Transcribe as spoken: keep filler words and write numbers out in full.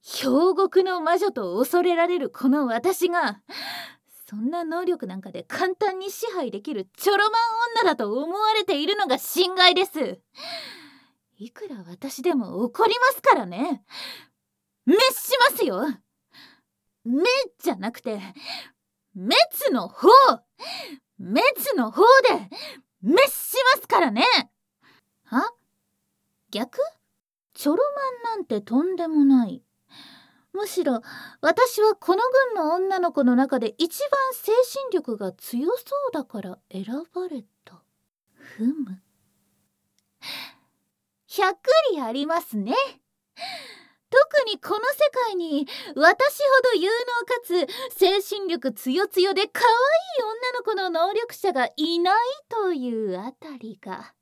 氷獄の魔女と恐れられるこの私が、そんな能力なんかで簡単に支配できるチョロマン女だと思われているのが心外です。いくら私でも怒りますからね。滅しますよ。滅じゃなくて滅の方、滅の方で滅しますからね。あ、逆？チョロマンなんてとんでもない。むしろ私はこの軍の女の子の中で一番精神力が強そうだから選ばれた。ふむ。ひゃっくりありますね。特にこの世界に私ほど有能かつ精神力つよつよで可愛い女の子の能力者がいないというあたりが。